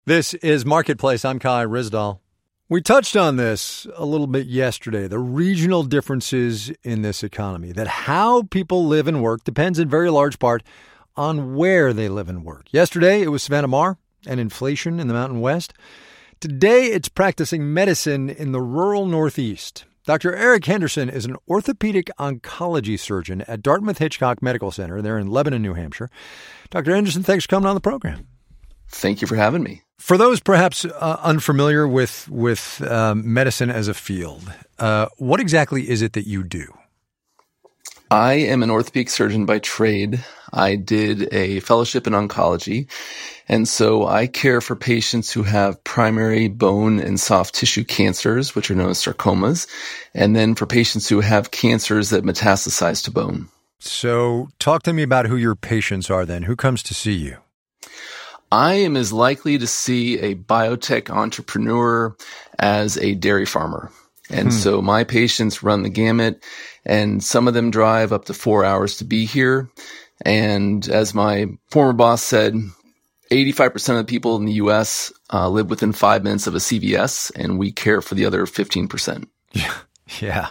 This is Marketplace. I'm Kai Ryssdal. We touched on this a little bit yesterday, the regional differences in this economy, that how people live and work depends in very large part on where they live and work. Yesterday, it was Savannah Maher and inflation in the Mountain West. Today, it's practicing medicine in the rural Northeast. Dr. Eric Henderson is an orthopedic oncology surgeon at Dartmouth-Hitchcock Medical Center. They're in Lebanon, New Hampshire. Dr. Henderson, thanks for coming on the program. Thank you for having me. For those perhaps unfamiliar with medicine as a field, what exactly is it that you do? I am an orthopedic surgeon by trade. I did a fellowship in oncology, and so I care for patients who have primary bone and soft tissue cancers, which are known as sarcomas, and then for patients who have cancers that metastasize to bone. So talk to me about who your patients are then. Who comes to see you? I am as likely to see a biotech entrepreneur as a dairy farmer. And so my patients run the gamut, and some of them drive up to 4 hours to be here. And as my former boss said, 85% of the people in the U.S. Live within 5 minutes of a CVS, and we care for the other 15%. Yeah.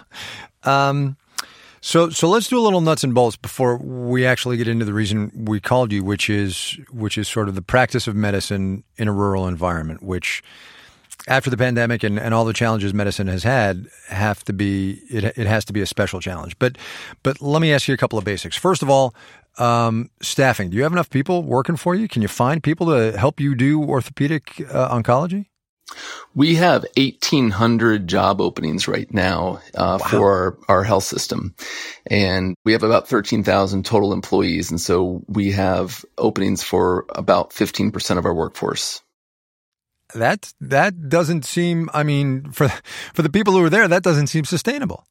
So let's do a little nuts and bolts before we actually get into the reason we called you, which is sort of the practice of medicine in a rural environment, which after the pandemic and all the challenges medicine has had has to be a special challenge. But let me ask you a couple of basics. First of all, staffing. Do you have enough people working for you? Can you find people to help you do orthopedic oncology? We have 1,800 job openings right now for our health system. And we have about 13,000 total employees. And so we have openings for about 15% of our workforce. That doesn't seem, I mean, for the people who are there, that doesn't seem sustainable.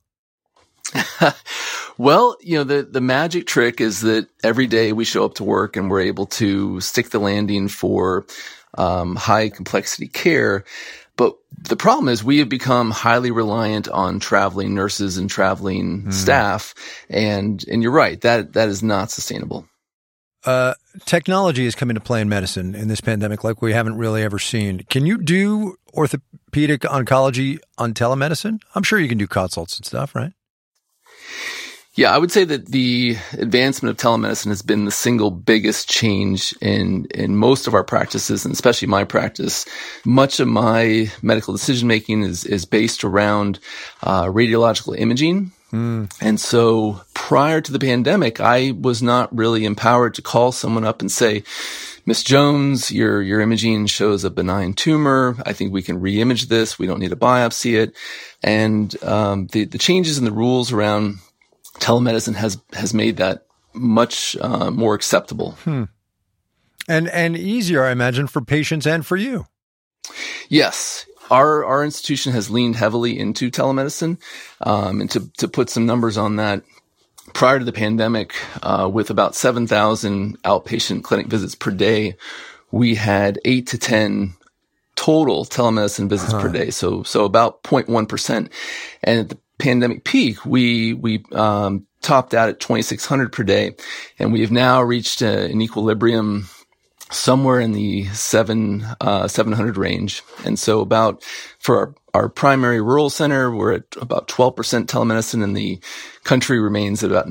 Well, the magic trick is that every day we show up to work and we're able to stick the landing for high complexity care. But the problem is we have become highly reliant on traveling nurses and traveling staff. And you're right, that is not sustainable. Technology has come into play in medicine in this pandemic like we haven't really ever seen. Can you do orthopedic oncology on telemedicine? I'm sure you can do consults and stuff, right? Yeah, I would say that the advancement of telemedicine has been the single biggest change in most of our practices, and especially my practice. Much of my medical decision-making is based around radiological imaging. And so prior to the pandemic, I was not really empowered to call someone up and say, Ms. Jones, your imaging shows a benign tumor. I think we can re-image this. We don't need to biopsy it. And the changes in the rules around telemedicine has made that much more acceptable. And easier, I imagine, for patients and for you. Yes. Our institution has leaned heavily into telemedicine. And to put some numbers on that, prior to the pandemic, with about 7,000 outpatient clinic visits per day, we had 8 to 10 total telemedicine visits per day. So about 0.1%. And at the pandemic peak, we topped out at 2,600 per day, and we have now reached an equilibrium somewhere in the 700 range. And so about for our primary rural center, we're at about 12% telemedicine, and the country remains at about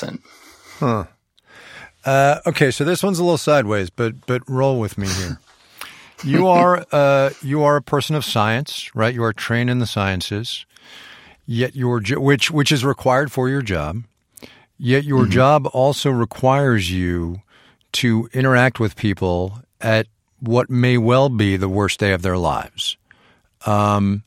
9%. Okay, so this one's a little sideways, but roll with me here. You are a person of science, right? You are trained in the sciences. Yet which is required for your job. Yet your job also requires you to interact with people at what may well be the worst day of their lives. How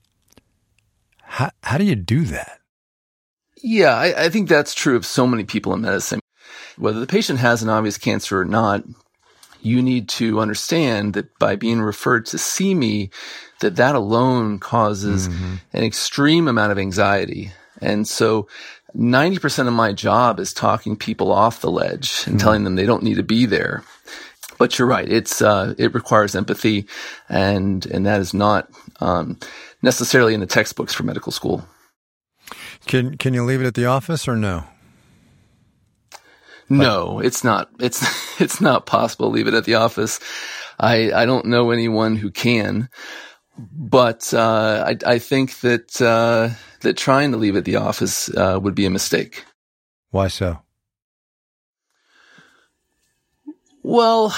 do you do that? Yeah, I think that's true of so many people in medicine. Whether the patient has an obvious cancer or not, you need to understand that by being referred to see me, that alone causes an extreme amount of anxiety. And so 90% of my job is talking people off the ledge and telling them they don't need to be there. But you're right. It requires empathy, and that is not necessarily in the textbooks for medical school. Can you leave it at the office or no? No, it's not. It's not possible to leave it at the office. I don't know anyone who can, but I think that trying to leave at the office would be a mistake. Why so? Well,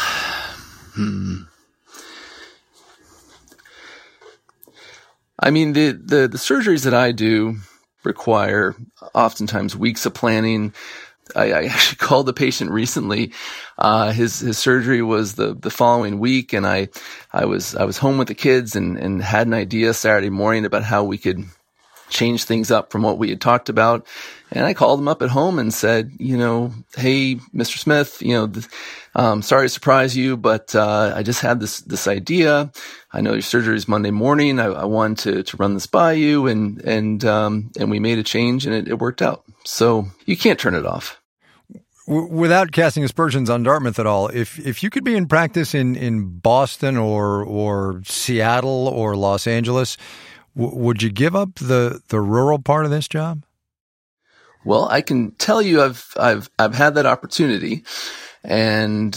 I mean, the surgeries that I do require oftentimes weeks of planning. I actually called the patient recently. His surgery was the following week, and I was home with the kids and had an idea Saturday morning about how we could change things up from what we had talked about. And I called him up at home and said, hey, Mr. Smith, sorry to surprise you, but I just had this idea. I know your surgery is Monday morning. I wanted to run this by you, and we made a change, and it worked out. So you can't turn it off. Without casting aspersions on Dartmouth at all, if you could be in practice in Boston or Seattle or Los Angeles, would you give up the rural part of this job? Well, I can tell you I've had that opportunity, and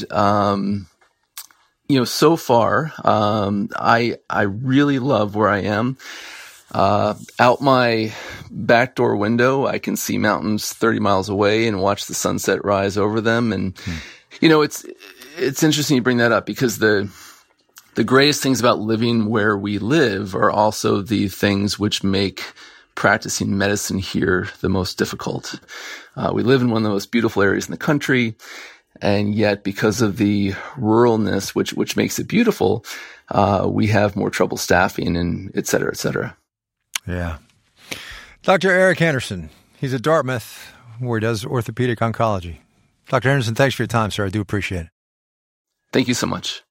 so far I really love where I am. Out my back door window, I can see mountains 30 miles away and watch the sunset rise over them. And it's interesting you bring that up, because the greatest things about living where we live are also the things which make practicing medicine here the most difficult. We live in one of the most beautiful areas in the country, and yet because of the ruralness, which makes it beautiful, we have more trouble staffing, and et cetera, et cetera. Yeah. Dr. Eric Anderson, he's at Dartmouth, where he does orthopedic oncology. Dr. Anderson, thanks for your time, sir. I do appreciate it. Thank you so much.